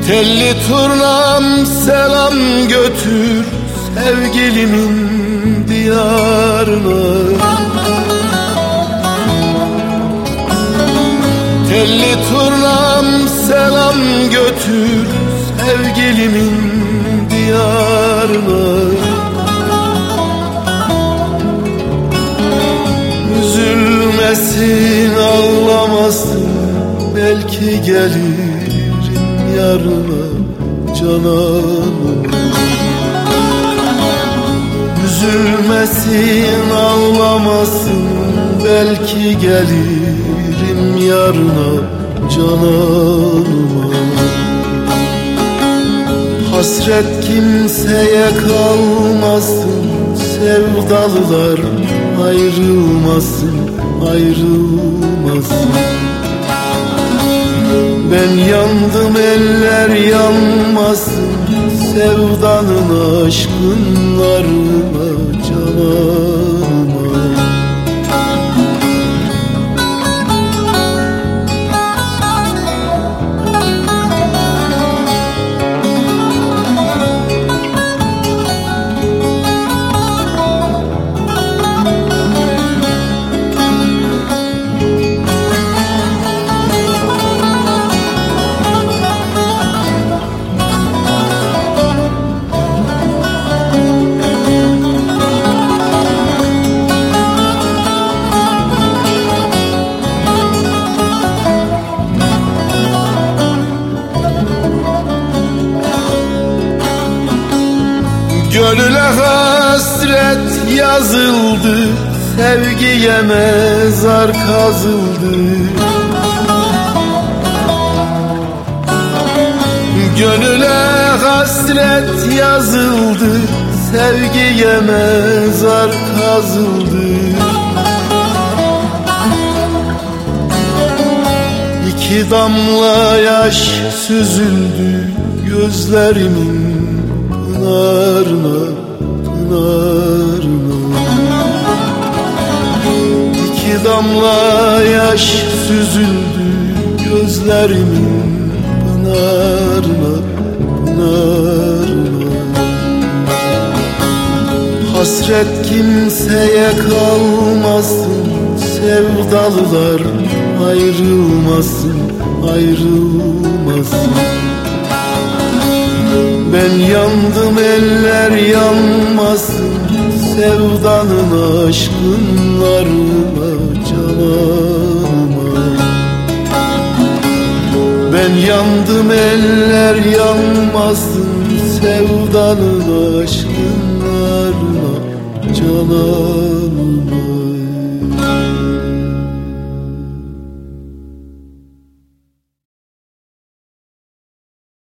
Telli turnam selam götür sevgilimin diyarına. Telli turnam selam götür sevgilimin diyarına. Üzülmesin, ağlamasın, belki gelirim yarına cananım. Üzülmesin, ağlamasın, belki gelirim yarına cananıma. Hasret kimseye kalmasın, sevdalılar ayrılmasın, ayrılmasın. Ben yandım, eller yanmasın, sevdanın aşkınlarına cananıma. Gönüle hasret yazıldı, sevgiye mezar kazıldı. Gönüle hasret yazıldı, sevgiye mezar kazıldı. İki damla yaş süzüldü gözlerimin pınarına, pınarına. İki damla yaş süzüldü gözlerimin pınarına, pınarına. Hasret kimseye kalmasın, sevdalılar ayrılmasın, ayrılmasın. Ben yandım, eller yanmasın, sevdanın aşkınlarına cananıma. Ben yandım, eller yanmasın, sevdanın aşkınlarına cananıma.